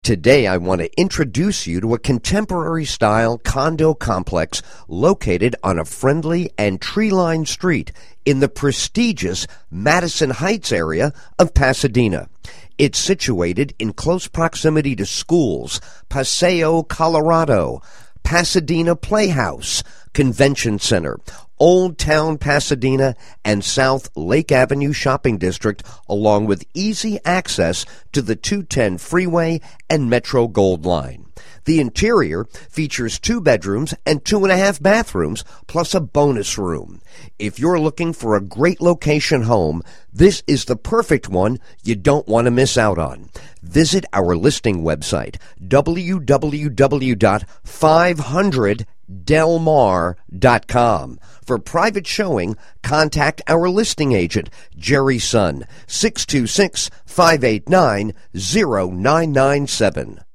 Today, I want to introduce you to a contemporary-style condo complex located on a friendly and tree-lined street in the prestigious Madison Heights area of Pasadena. It's situated in close proximity to schools, Paseo Colorado, Pasadena Playhouse, Convention Center, Old Town Pasadena, and South Lake Avenue Shopping District, along with easy access to the 210 freeway and Metro Gold Line. The interior features 2 bedrooms and 2.5 bathrooms, plus a bonus room. If you're looking for a great location home, this is the perfect one you don't want to miss out on. Visit our listing website, www.500delmar.com. For private showing, contact our listing agent, Jerry Sun, 626-589-0997.